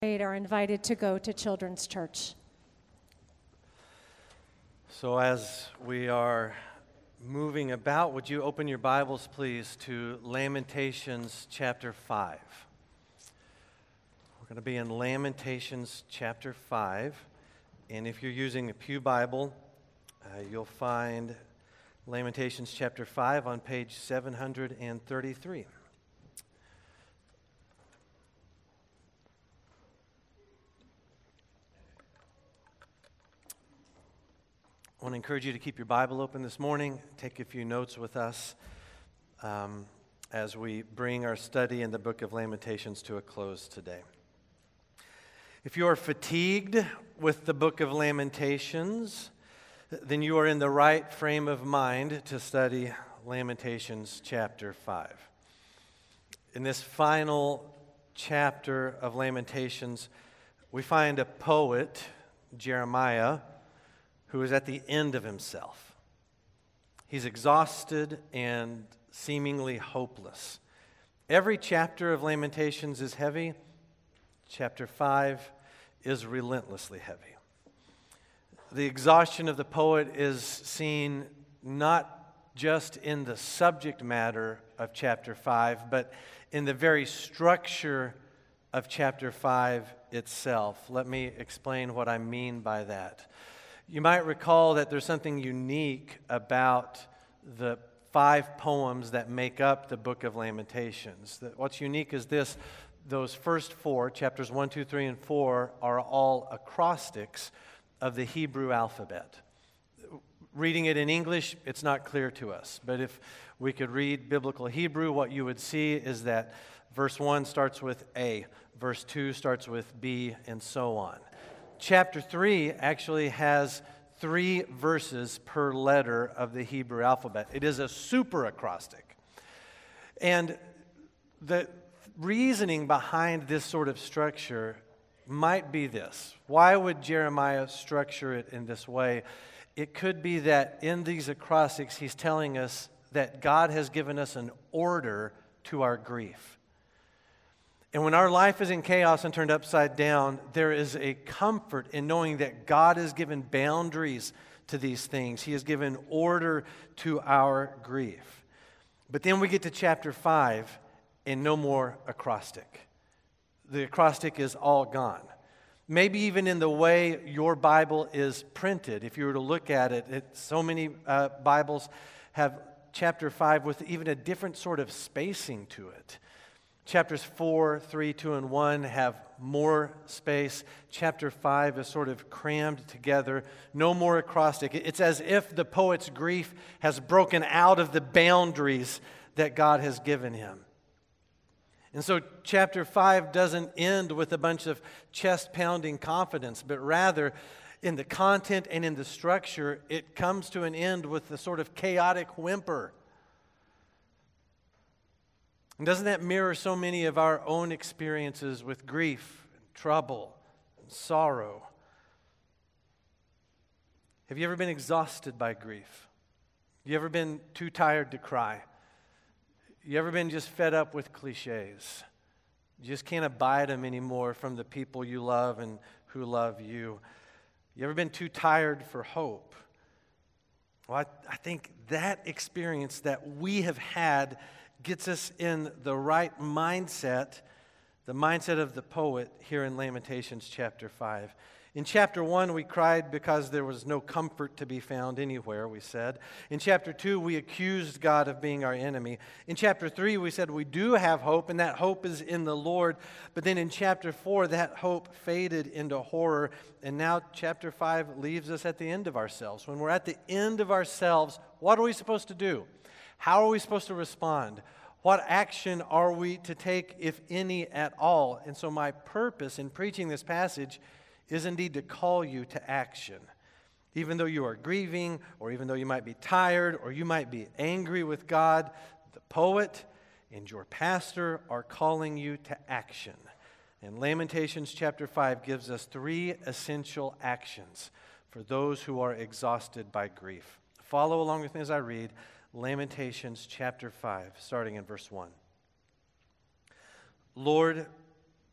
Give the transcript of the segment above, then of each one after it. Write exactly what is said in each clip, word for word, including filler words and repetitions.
are invited to go to Children's Church. So as we are moving about, would you open your Bibles, please, to Lamentations chapter five. We're going to be in Lamentations chapter five, and if you're using a Pew Bible, uh, you'll find Lamentations chapter five on page seven hundred thirty-three. I want to encourage you to keep your Bible open this morning, take a few notes with us um, as we bring our study in the book of Lamentations to a close today. If you are fatigued with the book of Lamentations, then you are in the right frame of mind to study Lamentations chapter five. In this final chapter of Lamentations, we find a poet, Jeremiah, who is at the end of himself. He's exhausted and seemingly hopeless. Every chapter of Lamentations is heavy. Chapter five is relentlessly heavy. The exhaustion of the poet is seen not just in the subject matter of chapter five, but in the very structure of chapter five itself. Let me explain what I mean by that. You might recall that there's something unique about the five poems that make up the book of Lamentations. That what's unique is this: those first four, chapters one, two, three, and four, are all acrostics of the Hebrew alphabet. Reading it in English, it's not clear to us. But if we could read biblical Hebrew, what you would see is that verse one starts with A, verse two starts with B, and so on. Chapter three actually has three verses per letter of the Hebrew alphabet. It is a super acrostic. And the reasoning behind this sort of structure might be this. Why would Jeremiah structure it in this way? It could be that in these acrostics, he's telling us that God has given us an order to our grief. And when our life is in chaos and turned upside down, there is a comfort in knowing that God has given boundaries to these things. He has given order to our grief. But then we get to chapter five and no more acrostic. The acrostic is all gone. Maybe even in the way your Bible is printed. If you were to look at it, it so many uh, Bibles have chapter five with even a different sort of spacing to it. Chapters four, three, two, and one have more space. Chapter five is sort of crammed together. No more acrostic. It's as if the poet's grief has broken out of the boundaries that God has given him. And so chapter five doesn't end with a bunch of chest-pounding confidence, but rather in the content and in the structure, it comes to an end with a sort of chaotic whimper. And doesn't that mirror so many of our own experiences with grief, and trouble, and sorrow? Have you ever been exhausted by grief? You ever been too tired to cry? You ever been just fed up with cliches? You just can't abide them anymore from the people you love and who love you. You ever been too tired for hope? Well, I, I think that experience that we have had gets us in the right mindset, the mindset of the poet here in Lamentations chapter five. In chapter one, we cried because there was no comfort to be found anywhere, we said. In chapter two, we accused God of being our enemy. In chapter three, we said we do have hope, and that hope is in the Lord. But then in chapter four, that hope faded into horror, and now chapter five leaves us at the end of ourselves. When we're at the end of ourselves, what are we supposed to do? How are we supposed to respond? What action are we to take, if any at all? And so my purpose in preaching this passage is indeed to call you to action. Even though you are grieving, or even though you might be tired, or you might be angry with God, the poet and your pastor are calling you to action. And Lamentations chapter five gives us three essential actions for those who are exhausted by grief. Follow along with me as I read Lamentations chapter five, starting in verse one. Lord,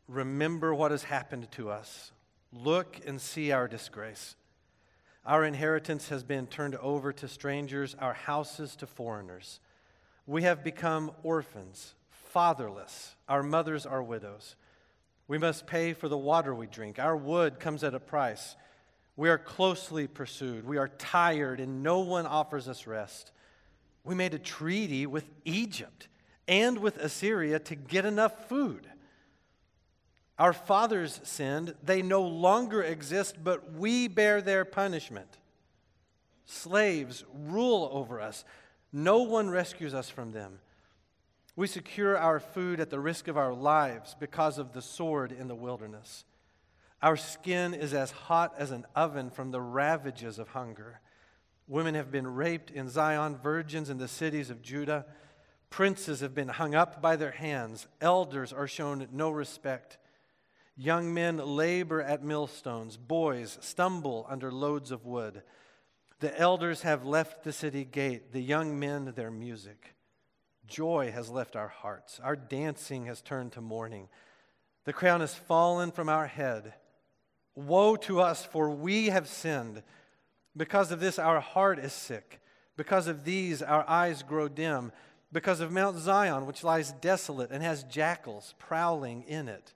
remember what has happened to us. Look and see our disgrace. Our inheritance has been turned over to strangers, our houses to foreigners. We have become orphans, fatherless. Our mothers are widows. We must pay for the water we drink. Our wood comes at a price. We are closely pursued. We are tired, and no one offers us rest. We made a treaty with Egypt and with Assyria to get enough food. Our fathers sinned. They no longer exist, but we bear their punishment. Slaves rule over us. No one rescues us from them. We secure our food at the risk of our lives because of the sword in the wilderness. Our skin is as hot as an oven from the ravages of hunger. Women have been raped in Zion, virgins in the cities of Judah. Princes have been hung up by their hands. Elders are shown no respect. Young men labor at millstones. Boys stumble under loads of wood. The elders have left the city gate, the young men their music. Joy has left our hearts. Our dancing has turned to mourning. The crown has fallen from our head. Woe to us, for we have sinned. Because of this, our heart is sick. Because of these, our eyes grow dim. Because of Mount Zion, which lies desolate and has jackals prowling in it.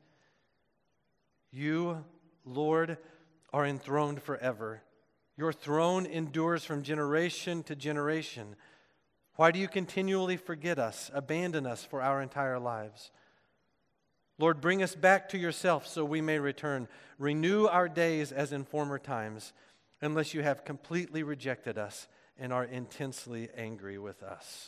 You, Lord, are enthroned forever. Your throne endures from generation to generation. Why do you continually forget us, abandon us for our entire lives? Lord, bring us back to yourself so we may return. Renew our days as in former times, unless you have completely rejected us and are intensely angry with us.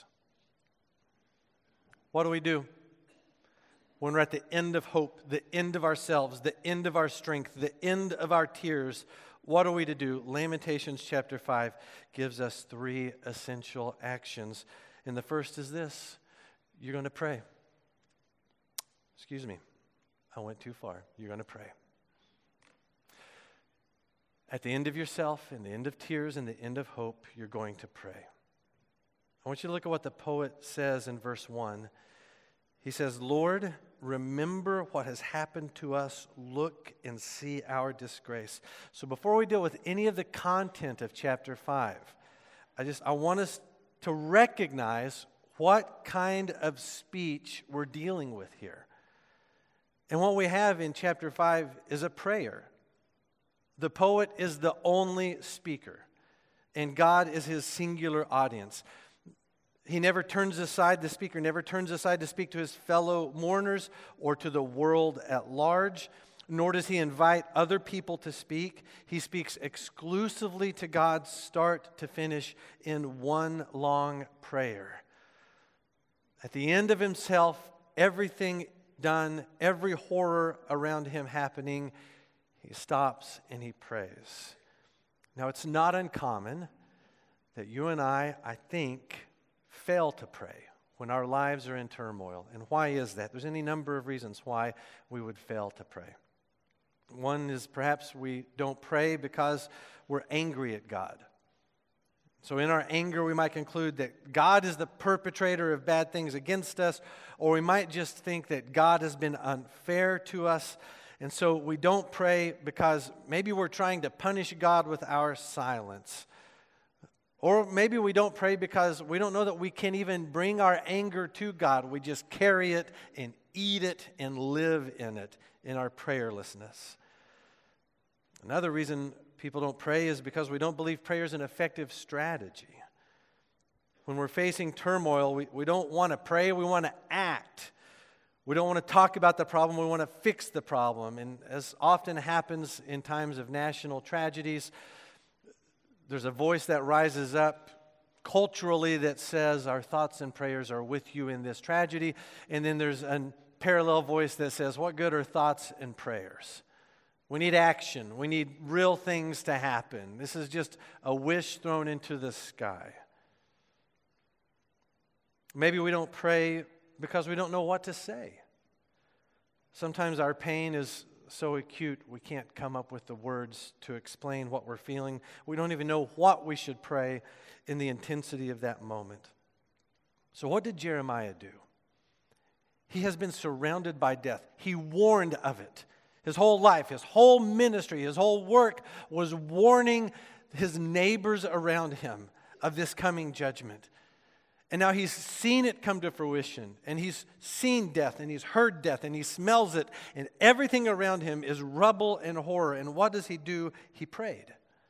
What do we do when we're at the end of hope, the end of ourselves, the end of our strength, the end of our tears? What are we to do? Lamentations chapter five gives us three essential actions. And the first is this: you're going to pray. Excuse me, I went too far. You're going to pray. At the end of yourself, and the end of tears, and the end of hope, you're going to pray. I want you to look at what the poet says in verse one. He says, Lord, remember what has happened to us. Look and see our disgrace. So before we deal with any of the content of chapter five, I just I want us to recognize what kind of speech we're dealing with here. And what we have in chapter five is a prayer. The poet is the only speaker, and God is his singular audience. He never turns aside, the speaker never turns aside to speak to his fellow mourners or to the world at large, nor does he invite other people to speak. He speaks exclusively to God, start to finish, in one long prayer. At the end of himself, everything done, every horror around him happening, he stops and he prays. Now, it's not uncommon that you and I, I think, fail to pray when our lives are in turmoil. And why is that? There's any number of reasons why we would fail to pray. One is perhaps we don't pray because we're angry at God. So in our anger, we might conclude that God is the perpetrator of bad things against us, or we might just think that God has been unfair to us. And so we don't pray because maybe we're trying to punish God with our silence. Or maybe we don't pray because we don't know that we can even bring our anger to God. We just carry it and eat it and live in it in our prayerlessness. Another reason people don't pray is because we don't believe prayer is an effective strategy. When we're facing turmoil, we, we don't want to pray, we want to act. We don't want to talk about the problem, we want to fix the problem. And as often happens in times of national tragedies, there's a voice that rises up culturally that says our thoughts and prayers are with you in this tragedy. And then there's a parallel voice that says, what good are thoughts and prayers? We need action. We need real things to happen. This is just a wish thrown into the sky. Maybe we don't pray because we don't know what to say. Sometimes our pain is so acute we can't come up with the words to explain what we're feeling. We don't even know what we should pray in the intensity of that moment. So what did Jeremiah do? He has been surrounded by death. He warned of it. His whole life, his whole ministry, his whole work was warning his neighbors around him of this coming judgment. And now he's seen it come to fruition, and he's seen death, and he's heard death, and he smells it, and everything around him is rubble and horror. And what does he do? He prayed.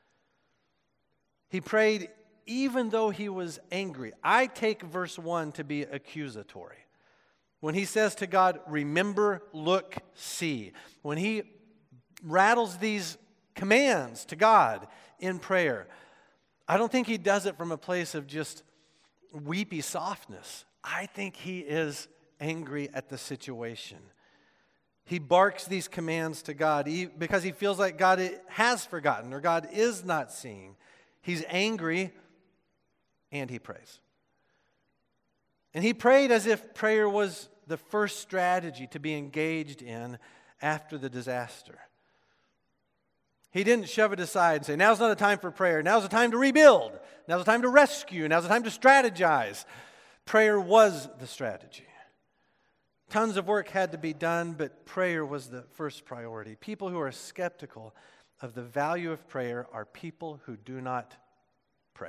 He prayed even though he was angry. I take verse one to be accusatory. When he says to God, remember, look, see. When he rattles these commands to God in prayer, I don't think he does it from a place of just weepy softness. I think he is angry at the situation. He barks these commands to God because he feels like God has forgotten or God is not seeing. He's angry and he prays. And he prayed as if prayer was the first strategy to be engaged in after the disaster. He didn't shove it aside and say, now's not a time for prayer. Now's the time to rebuild. Now's the time to rescue. Now's the time to strategize. Prayer was the strategy. Tons of work had to be done, but prayer was the first priority. People who are skeptical of the value of prayer are people who do not pray.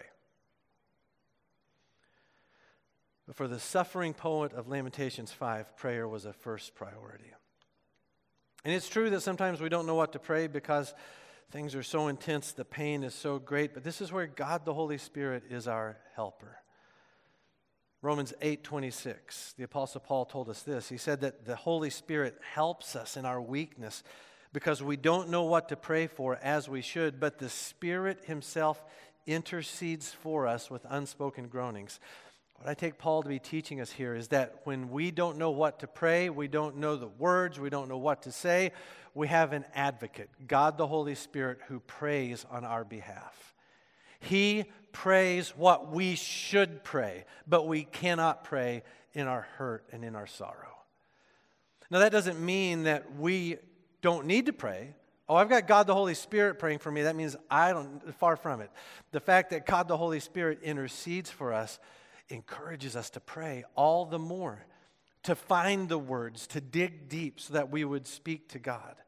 But for the suffering poet of Lamentations five, prayer was a first priority. And it's true that sometimes we don't know what to pray because things are so intense, the pain is so great, but this is where God the Holy Spirit is our helper. Romans eight twenty-six, the Apostle Paul told us this. He said that the Holy Spirit helps us in our weakness because we don't know what to pray for as we should, but the Spirit himself intercedes for us with unspoken groanings. What I take Paul to be teaching us here is that when we don't know what to pray, we don't know the words, we don't know what to say, we have an advocate, God the Holy Spirit, who prays on our behalf. He prays what we should pray, but we cannot pray in our hurt and in our sorrow. Now that doesn't mean that we don't need to pray. Oh, I've got God the Holy Spirit praying for me. That means I don't, far from it. The fact that God the Holy Spirit intercedes for us encourages us to pray all the more, to find the words, to dig deep so that we would speak to God.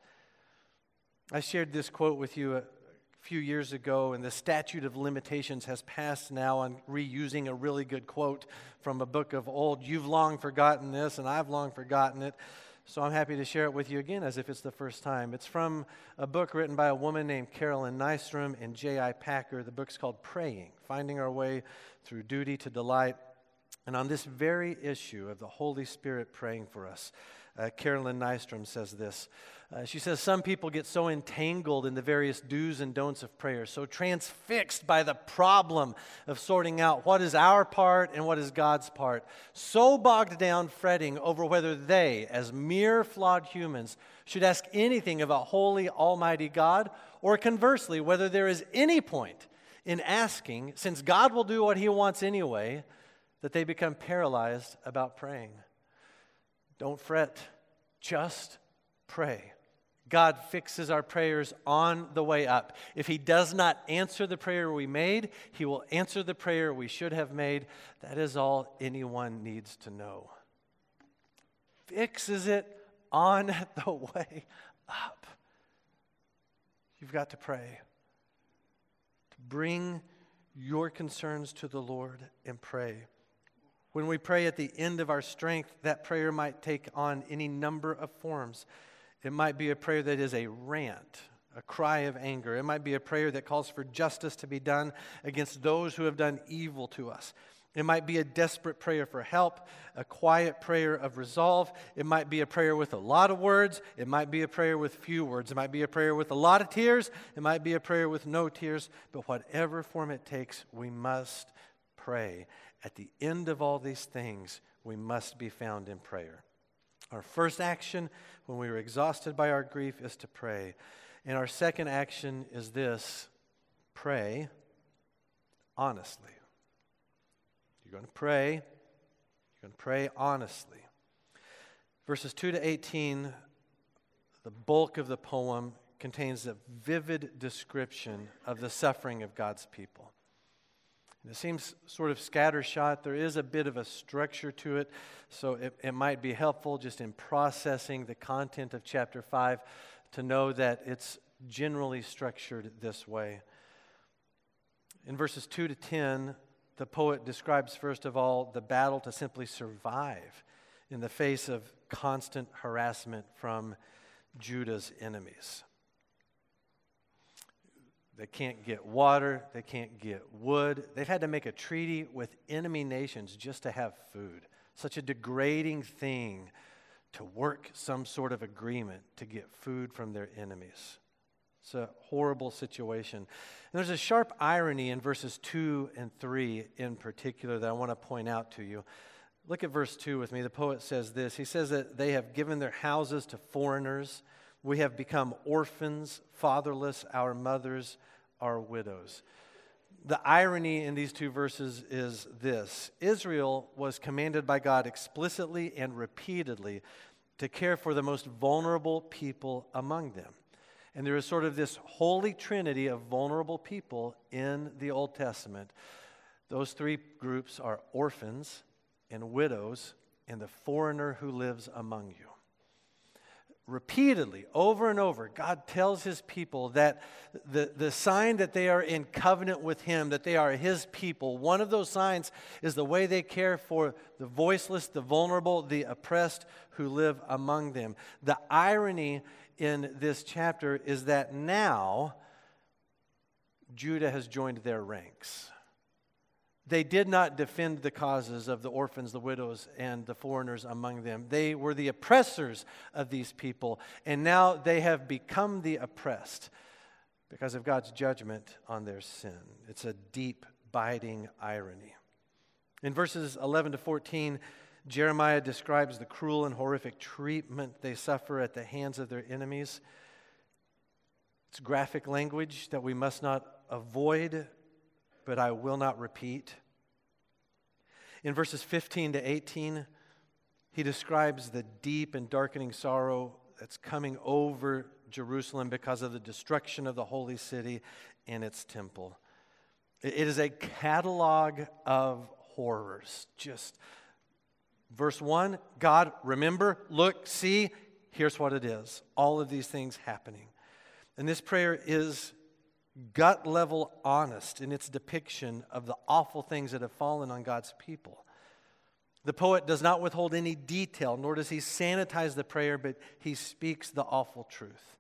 I shared this quote with you a few years ago, and the statute of limitations has passed now on reusing a really good quote from a book of old. You've long forgotten this, and I've long forgotten it. So I'm happy to share it with you again as if it's the first time. It's from a book written by a woman named Carolyn Nystrom and J I Packer. The book's called Praying, Finding Our Way Through Duty to Delight. And on this very issue of the Holy Spirit praying for us, uh, Carolyn Nystrom says this. Uh, she says, some people get so entangled in the various do's and don'ts of prayer, so transfixed by the problem of sorting out what is our part and what is God's part, so bogged down fretting over whether they, as mere flawed humans, should ask anything of a holy, almighty God, or conversely, whether there is any point in asking, since God will do what he wants anyway, that they become paralyzed about praying. Don't fret, just pray. God fixes our prayers on the way up. If he does not answer the prayer we made, he will answer the prayer we should have made. That is all anyone needs to know. Fixes it on the way up. You've got to pray. To bring your concerns to the Lord and pray. When we pray at the end of our strength, that prayer might take on any number of forms. It might be a prayer that is a rant, a cry of anger. It might be a prayer that calls for justice to be done against those who have done evil to us. It might be a desperate prayer for help, a quiet prayer of resolve. It might be a prayer with a lot of words. It might be a prayer with few words. It might be a prayer with a lot of tears. It might be a prayer with no tears. But whatever form it takes, we must pray. At the end of all these things, we must be found in prayer. Our first action when we are exhausted by our grief is to pray. And our second action is this: pray honestly. You're going to pray. You're going to pray honestly. Verses two to eighteen, the bulk of the poem contains a vivid description of the suffering of God's people. It seems sort of scattershot. There is a bit of a structure to it, so it, it might be helpful just in processing the content of chapter five to know that it's generally structured this way. In verses two to ten, the poet describes, first of all, the battle to simply survive in the face of constant harassment from Judah's enemies. They can't get water, they can't get wood. They've had to make a treaty with enemy nations just to have food. Such a degrading thing to work some sort of agreement to get food from their enemies. It's a horrible situation. And there's a sharp irony in verses two and three in particular that I want to point out to you. Look at verse two with me. The poet says this. He says that they have given their houses to foreigners. We have become orphans, fatherless, our mothers are widows. The irony in these two verses is this. Israel was commanded by God explicitly and repeatedly to care for the most vulnerable people among them. And there is sort of this holy trinity of vulnerable people in the Old Testament. Those three groups are orphans and widows and the foreigner who lives among you. Repeatedly, over and over, God tells His people that the, the sign that they are in covenant with Him, that they are His people, one of those signs is the way they care for the voiceless, the vulnerable, the oppressed who live among them. The irony in this chapter is that now Judah has joined their ranks. They did not defend the causes of the orphans, the widows, and the foreigners among them. They were the oppressors of these people, and now they have become the oppressed because of God's judgment on their sin. It's a deep, biting irony. In verses eleven to fourteen, Jeremiah describes the cruel and horrific treatment they suffer at the hands of their enemies. It's graphic language that we must not avoid, but I will not repeat. In verses fifteen to eighteen, he describes the deep and darkening sorrow that's coming over Jerusalem because of the destruction of the holy city and its temple. It is a catalog of horrors. Just verse one, God, remember, look, see, here's what it is. All of these things happening. And this prayer is gut level honest in its depiction of the awful things that have fallen on God's people. The poet does not withhold any detail, nor does he sanitize the prayer, but he speaks the awful truth.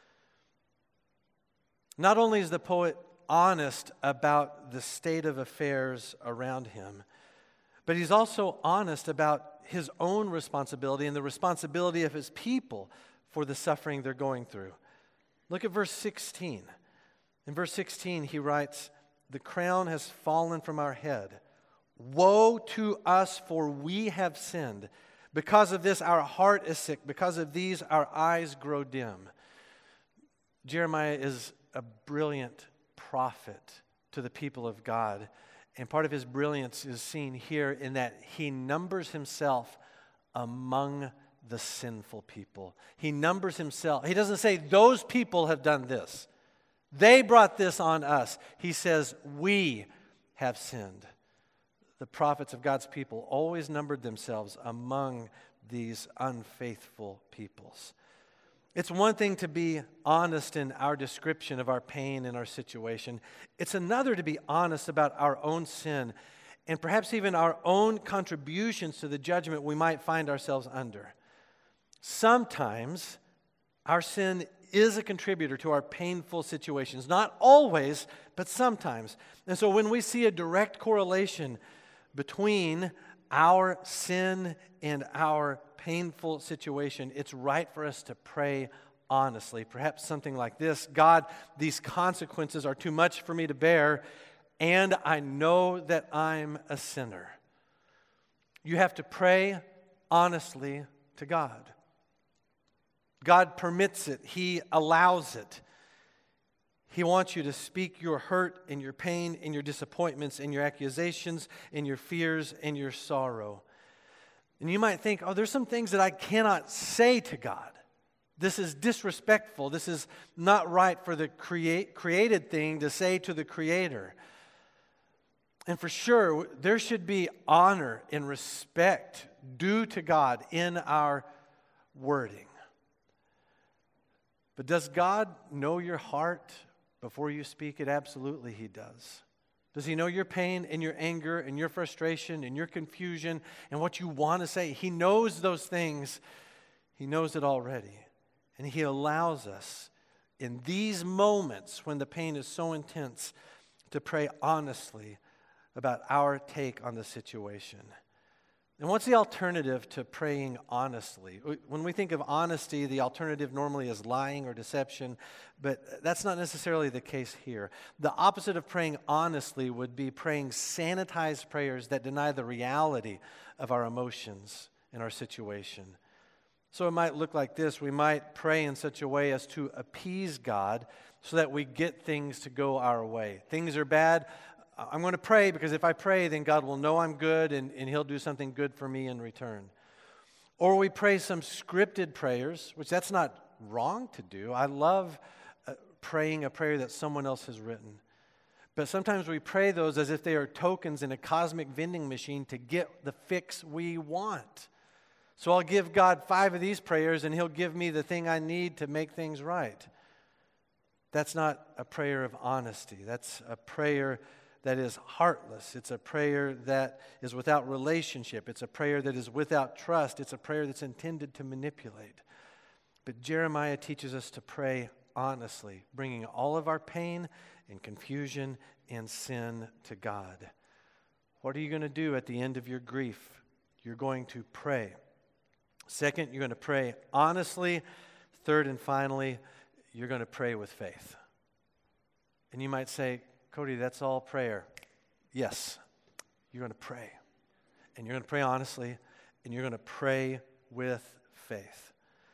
Not only is the poet honest about the state of affairs around him, but he's also honest about his own responsibility and the responsibility of his people for the suffering they're going through. Look at verse sixteen. In verse sixteen, he writes, "The crown has fallen from our head. Woe to us, for we have sinned. Because of this, our heart is sick. Because of these, our eyes grow dim." Jeremiah is a brilliant prophet to the people of God. And part of his brilliance is seen here in that he numbers himself among the sinful people. He numbers himself. He doesn't say, those people have done this. They brought this on us. He says, we have sinned. The prophets of God's people always numbered themselves among these unfaithful peoples. It's one thing to be honest in our description of our pain and our situation. It's another to be honest about our own sin and perhaps even our own contributions to the judgment we might find ourselves under. Sometimes our sin is a contributor to our painful situations. Not always, but sometimes. And so when we see a direct correlation between our sin and our painful situation, it's right for us to pray honestly. Perhaps something like this: God, these consequences are too much for me to bear, and I know that I'm a sinner. You have to pray honestly to God. God permits it. He allows it. He wants you to speak your hurt and your pain and your disappointments and your accusations and your fears and your sorrow. And you might think, oh, there's some things that I cannot say to God. This is disrespectful. This is not right for the create, created thing to say to the Creator. And for sure, there should be honor and respect due to God in our wording. But does God know your heart before you speak it? Absolutely, He does. Does He know your pain and your anger and your frustration and your confusion and what you want to say? He knows those things. He knows it already. And He allows us in these moments when the pain is so intense to pray honestly about our take on the situation. And what's the alternative to praying honestly? When we think of honesty, the alternative normally is lying or deception, but that's not necessarily the case here. The opposite of praying honestly would be praying sanitized prayers that deny the reality of our emotions and our situation. So it might look like this. We might pray in such a way as to appease God so that we get things to go our way. Things are bad. I'm going to pray because if I pray, then God will know I'm good and, and He'll do something good for me in return. Or we pray some scripted prayers, which that's not wrong to do. I love uh, praying a prayer that someone else has written. But sometimes we pray those as if they are tokens in a cosmic vending machine to get the fix we want. So I'll give God five of these prayers and He'll give me the thing I need to make things right. That's not a prayer of honesty. That's a prayer that is heartless. It's a prayer that is without relationship. It's a prayer that is without trust. It's a prayer that's intended to manipulate. But Jeremiah teaches us to pray honestly, bringing all of our pain and confusion and sin to God. What are you going to do at the end of your grief? You're going to pray. Second, you're going to pray honestly. Third and finally, you're going to pray with faith. And you might say, Cody, that's all prayer. Yes, you're going to pray. And you're going to pray honestly, and you're going to pray with faith.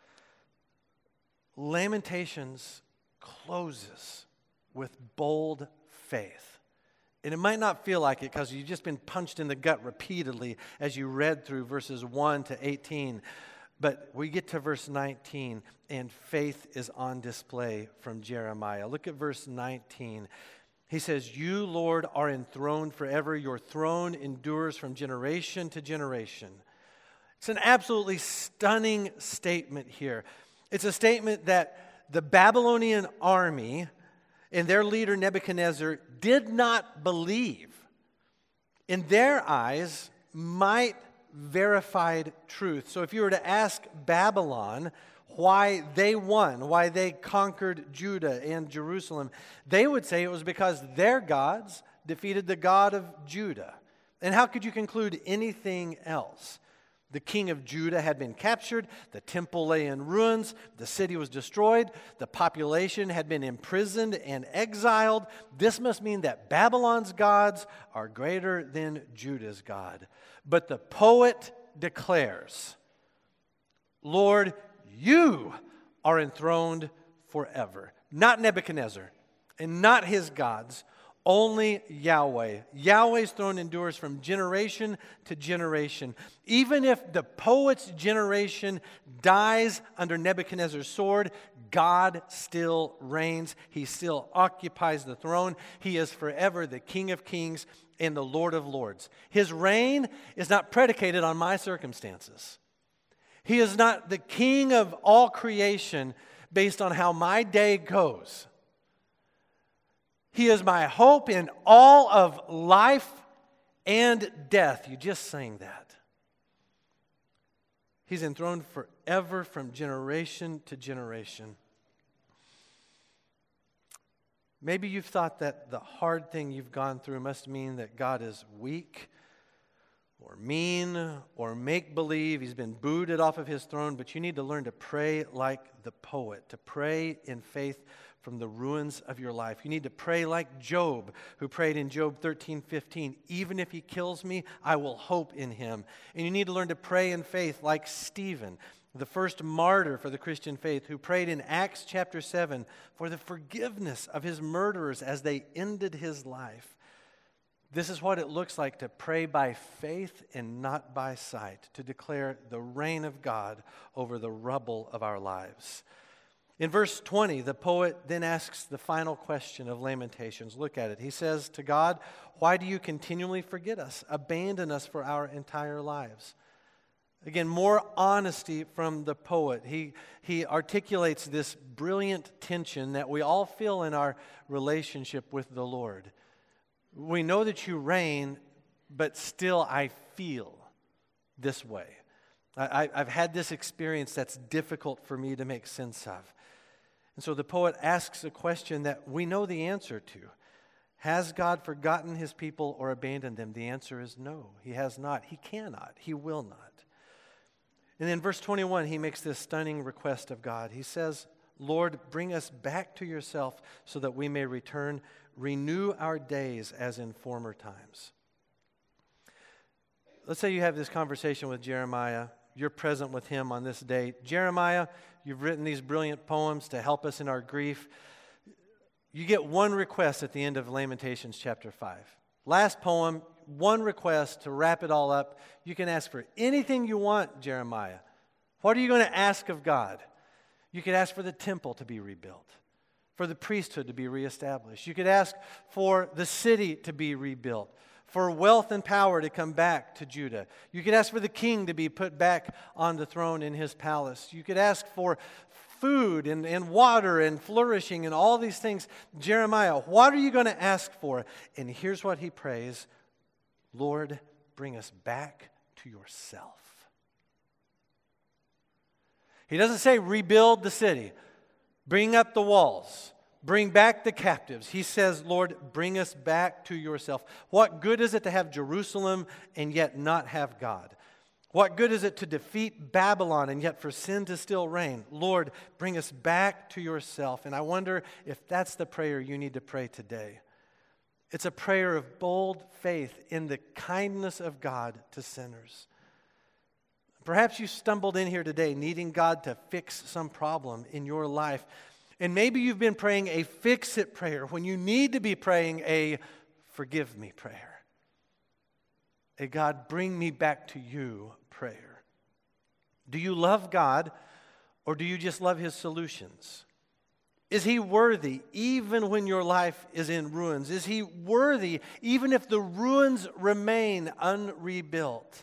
Lamentations closes with bold faith. And it might not feel like it because you've just been punched in the gut repeatedly as you read through verses one to eighteen. But we get to verse nineteen, and faith is on display from Jeremiah. Look at verse nineteen. He says, "You, Lord, are enthroned forever. Your throne endures from generation to generation." It's an absolutely stunning statement here. It's a statement that the Babylonian army and their leader Nebuchadnezzar did not believe. In their eyes, might verified truth. So if you were to ask Babylon why they won, why they conquered Judah and Jerusalem, they would say it was because their gods defeated the God of Judah. And how could you conclude anything else? The king of Judah had been captured, the temple lay in ruins, the city was destroyed, the population had been imprisoned and exiled. This must mean that Babylon's gods are greater than Judah's God. But the poet declares, "Lord, you are enthroned forever." Not Nebuchadnezzar and not his gods, only Yahweh. Yahweh's throne endures from generation to generation. Even if the poet's generation dies under Nebuchadnezzar's sword, God still reigns. He still occupies the throne. He is forever the King of kings and the Lord of lords. His reign is not predicated on my circumstances. He is not the king of all creation based on how my day goes. He is my hope in all of life and death. You just sang that. He's enthroned forever from generation to generation. Maybe you've thought that the hard thing you've gone through must mean that God is weak or mean or make-believe. He's been booted off of his throne, but you need to learn to pray like the poet, to pray in faith from the ruins of your life. You need to pray like Job, who prayed in Job thirteen fifteen, "Even if he kills me, I will hope in him." And you need to learn to pray in faith like Stephen, the first martyr for the Christian faith, who prayed in Acts chapter seven for the forgiveness of his murderers as they ended his life. This is what it looks like to pray by faith and not by sight, to declare the reign of God over the rubble of our lives. In verse twenty, the poet then asks the final question of Lamentations. Look at it. He says to God, "Why do you continually forget us, abandon us for our entire lives?" Again, more honesty from the poet. He, he articulates this brilliant tension that we all feel in our relationship with the Lord. We know that you reign, but still I feel this way. I, I've had this experience that's difficult for me to make sense of. And so the poet asks a question that we know the answer to. Has God forgotten his people or abandoned them? The answer is no. He has not. He cannot. He will not. And then verse twenty-one, he makes this stunning request of God. He says, "Lord, bring us back to yourself so that we may return. Renew our days as in former times." Let's say you have this conversation with Jeremiah. You're present with him on this day. Jeremiah, you've written these brilliant poems to help us in our grief. You get one request at the end of Lamentations chapter five. Last poem, one request to wrap it all up. You can ask for anything you want, Jeremiah. What are you going to ask of God? You could ask for the temple to be rebuilt, for the priesthood to be reestablished. You could ask for the city to be rebuilt, for wealth and power to come back to Judah. You could ask for the king to be put back on the throne in his palace. You could ask for food and, and water and flourishing and all these things. Jeremiah, what are you going to ask for? And here's what he prays: Lord, bring us back to yourself. He doesn't say rebuild the city, bring up the walls, bring back the captives. He says, Lord, bring us back to yourself. What good is it to have Jerusalem and yet not have God? What good is it to defeat Babylon and yet for sin to still reign? Lord, bring us back to yourself. And I wonder if that's the prayer you need to pray today. It's a prayer of bold faith in the kindness of God to sinners. Perhaps you stumbled in here today needing God to fix some problem in your life. And maybe you've been praying a fix-it prayer when you need to be praying a forgive me prayer. A God, bring me back to you prayer. Do you love God, or do you just love his solutions? Is he worthy even when your life is in ruins? Is he worthy even if the ruins remain unrebuilt?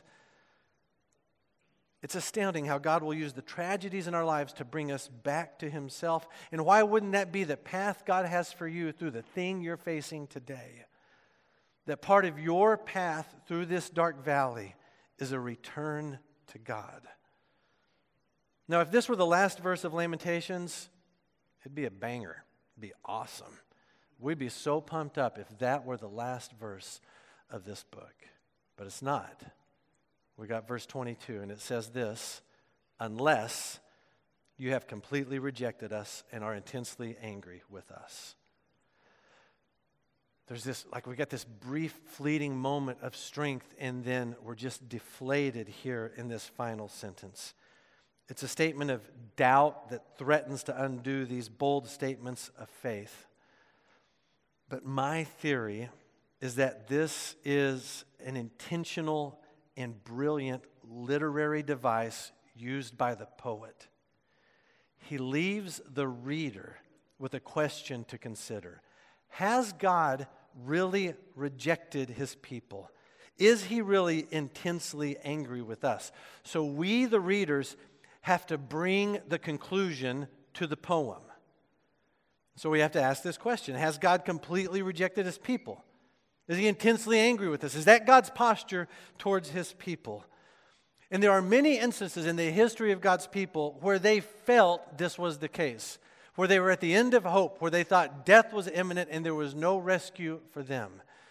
It's astounding how God will use the tragedies in our lives to bring us back to himself. And why wouldn't that be the path God has for you through the thing you're facing today? That part of your path through this dark valley is a return to God. Now, if this were the last verse of Lamentations, it'd be a banger. It'd be awesome. We'd be so pumped up if that were the last verse of this book. But it's not. We got verse twenty-two, and it says this: unless you have completely rejected us and are intensely angry with us. There's this, like we got this brief, fleeting moment of strength, and then we're just deflated here in this final sentence. It's a statement of doubt that threatens to undo these bold statements of faith. But my theory is that this is an intentional and brilliant literary device used by the poet. He leaves the reader with a question to consider. Has God really rejected his people? Is he really intensely angry with us? So we, the readers, have to bring the conclusion to the poem. So we have to ask this question: has God completely rejected his people? Is he intensely angry with us? Is that God's posture towards his people? And there are many instances in the history of God's people where they felt this was the case, where they were at the end of hope, where they thought death was imminent and there was no rescue for them.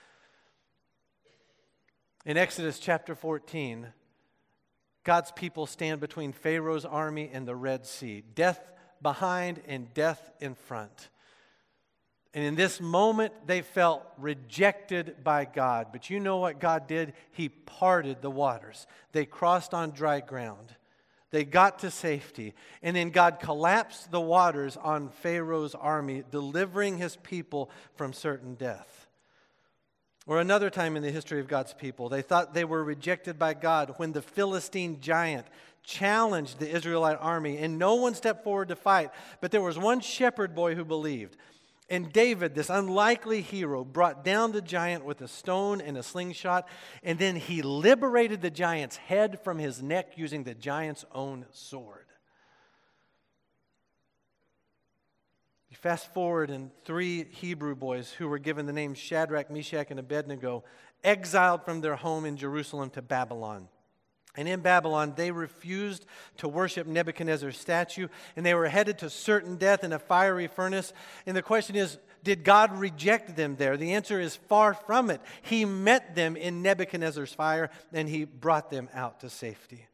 In Exodus chapter fourteen, God's people stand between Pharaoh's army and the Red Sea, death behind and death in front. And in this moment, they felt rejected by God. But you know what God did? He parted the waters. They crossed on dry ground. They got to safety. And then God collapsed the waters on Pharaoh's army, delivering his people from certain death. Or another time in the history of God's people, they thought they were rejected by God when the Philistine giant challenged the Israelite army, and no one stepped forward to fight. But there was one shepherd boy who believed. And David, this unlikely hero, brought down the giant with a stone and a slingshot, and then he liberated the giant's head from his neck using the giant's own sword. You fast forward, and three Hebrew boys who were given the names Shadrach, Meshach, and Abednego, exiled from their home in Jerusalem to Babylon. And in Babylon, they refused to worship Nebuchadnezzar's statue, and they were headed to certain death in a fiery furnace. And the question is, did God reject them there? The answer is far from it. He met them in Nebuchadnezzar's fire, and he brought them out to safety.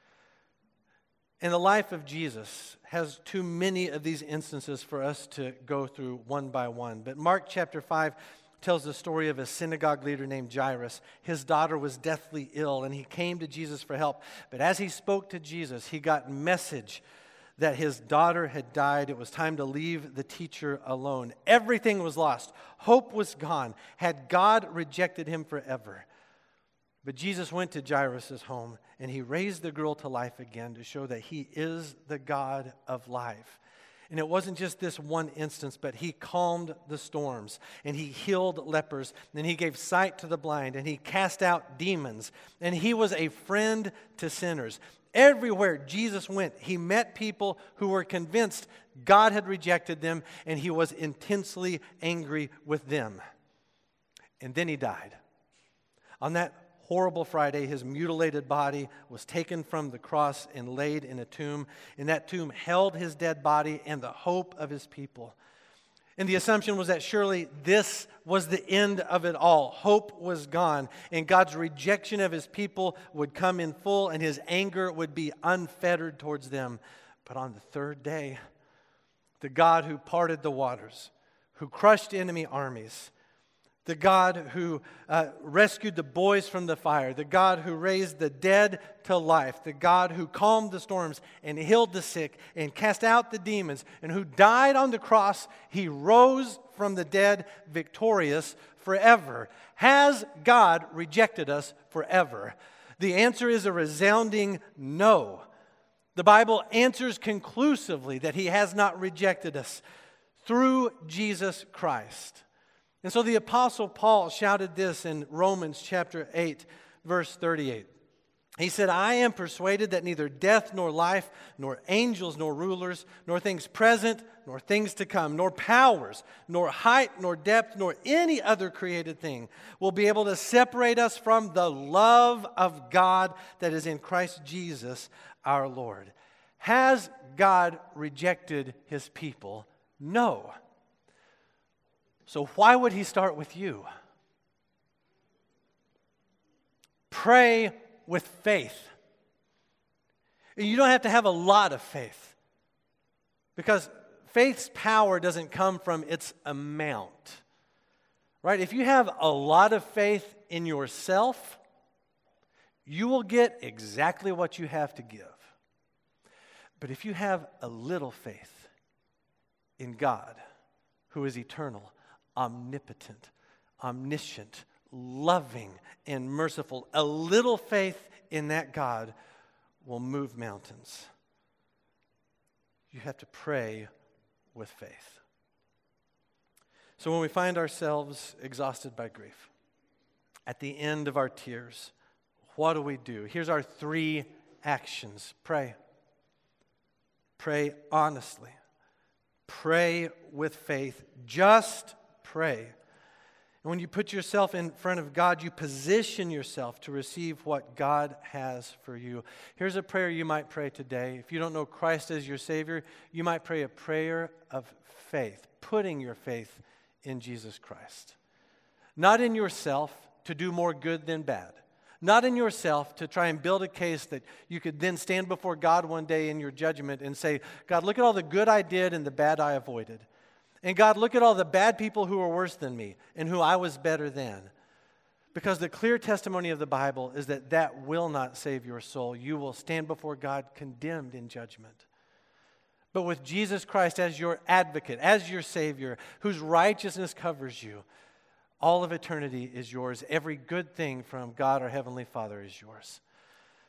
And the life of Jesus has too many of these instances for us to go through one by one. But Mark chapter five tells the story of a synagogue leader named Jairus. His daughter was deathly ill, and he came to Jesus for help. But as he spoke to Jesus, he got message that his daughter had died. It was time to leave the teacher alone. Everything was lost. Hope was gone. Had God rejected him forever? But Jesus went to Jairus' home, and he raised the girl to life again to show that he is the God of life. And it wasn't just this one instance, but he calmed the storms, and he healed lepers, and he gave sight to the blind, and he cast out demons, and he was a friend to sinners. Everywhere Jesus went, he met people who were convinced God had rejected them, and he was intensely angry with them. And then he died. On that horrible Friday, his mutilated body was taken from the cross and laid in a tomb. And that tomb held his dead body and the hope of his people. And the assumption was that surely this was the end of it all. Hope was gone, and God's rejection of his people would come in full, and his anger would be unfettered towards them. But on the third day, the God who parted the waters, who crushed enemy armies, the God who uh, rescued the boys from the fire, the God who raised the dead to life, the God who calmed the storms and healed the sick and cast out the demons, and who died on the cross, he rose from the dead victorious forever. Has God rejected us forever? The answer is a resounding no. The Bible answers conclusively that he has not rejected us through Jesus Christ. And so the Apostle Paul shouted this in Romans chapter eight, verse thirty-eight. He said, I am persuaded that neither death nor life, nor angels nor rulers, nor things present, nor things to come, nor powers, nor height, nor depth, nor any other created thing will be able to separate us from the love of God that is in Christ Jesus our Lord. Has God rejected his people? No. So why would he start with you? Pray with faith. You don't have to have a lot of faith, because faith's power doesn't come from its amount. Right? If you have a lot of faith in yourself, you will get exactly what you have to give. But if you have a little faith in God, who is eternal, omnipotent, omniscient, loving, and merciful, a little faith in that God will move mountains. You have to pray with faith. So when we find ourselves exhausted by grief, at the end of our tears, what do we do? Here's our three actions. Pray. Pray honestly. Pray with faith. Just pray. And when you put yourself in front of God, you position yourself to receive what God has for you. Here's a prayer you might pray today. If you don't know Christ as your Savior, you might pray a prayer of faith, putting your faith in Jesus Christ. Not in yourself to do more good than bad. Not in yourself to try and build a case that you could then stand before God one day in your judgment and say, God, look at all the good I did and the bad I avoided. And God, look at all the bad people who were worse than me and who I was better than. Because the clear testimony of the Bible is that that will not save your soul. You will stand before God condemned in judgment. But with Jesus Christ as your advocate, as your Savior, whose righteousness covers you, all of eternity is yours. Every good thing from God our Heavenly Father is yours.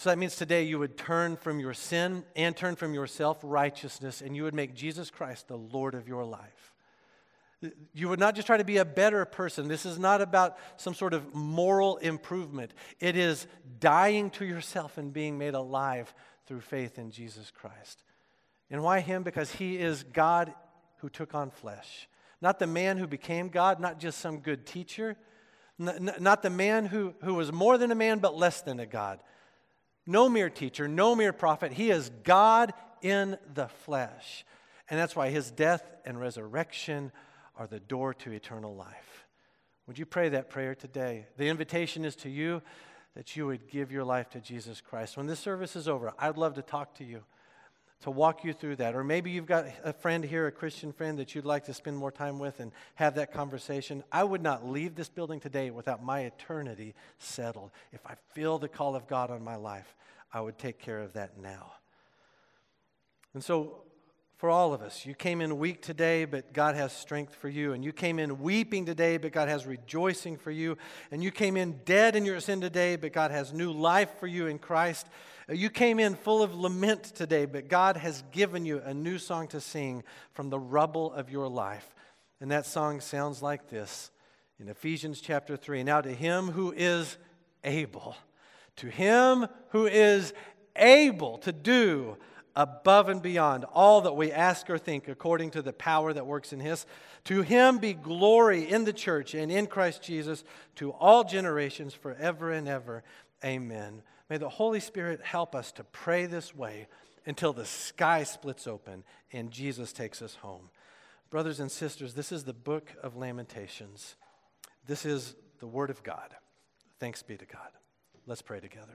So that means today you would turn from your sin and turn from your self-righteousness, and you would make Jesus Christ the Lord of your life. You would not just try to be a better person. This is not about some sort of moral improvement. It is dying to yourself and being made alive through faith in Jesus Christ. And why Him? Because He is God who took on flesh. Not the man who became God, not just some good teacher. Not the man who, who was more than a man but less than a God. No mere teacher, no mere prophet. He is God in the flesh. And that's why His death and resurrection are the door to eternal life. Would you pray that prayer today? The invitation is to you that you would give your life to Jesus Christ. When this service is over, I'd love to talk to you, to walk you through that. Or maybe you've got a friend here, a Christian friend that you'd like to spend more time with and have that conversation. I would not leave this building today without my eternity settled. If I feel the call of God on my life, I would take care of that now. And so, for all of us, you came in weak today, but God has strength for you. And you came in weeping today, but God has rejoicing for you. And you came in dead in your sin today, but God has new life for you in Christ. You came in full of lament today, but God has given you a new song to sing from the rubble of your life. And that song sounds like this in Ephesians chapter three. Now to Him who is able, to Him who is able to do above and beyond all that we ask or think according to the power that works in His. To Him be glory in the church and in Christ Jesus to all generations forever and ever. Amen. May the Holy Spirit help us to pray this way until the sky splits open and Jesus takes us home. Brothers and sisters, this is the book of Lamentations. This is the Word of God. Thanks be to God. Let's pray together.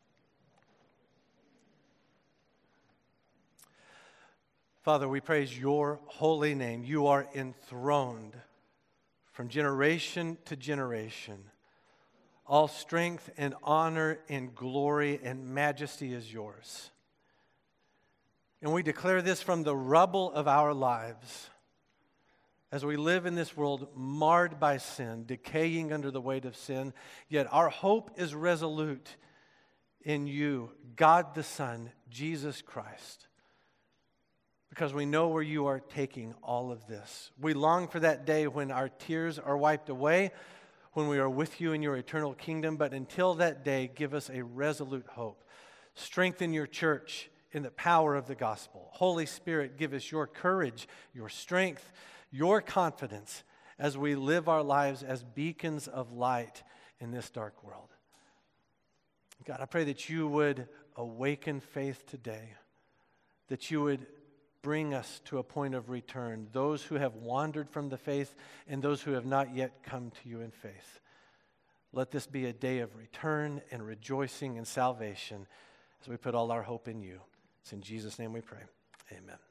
Father, we praise your holy name. You are enthroned from generation to generation. All strength and honor and glory and majesty is yours. And we declare this from the rubble of our lives as we live in this world marred by sin, decaying under the weight of sin, yet our hope is resolute in you, God the Son, Jesus Christ. Because we know where you are taking all of this. We long for that day when our tears are wiped away, when we are with you in your eternal kingdom. But until that day, give us a resolute hope. Strengthen your church in the power of the gospel. Holy Spirit, give us your courage, your strength, your confidence as we live our lives as beacons of light in this dark world. God, I pray that you would awaken faith today, that you would bring us to a point of return, those who have wandered from the faith and those who have not yet come to you in faith. Let this be a day of return and rejoicing and salvation as we put all our hope in you. It's in Jesus' name we pray. Amen.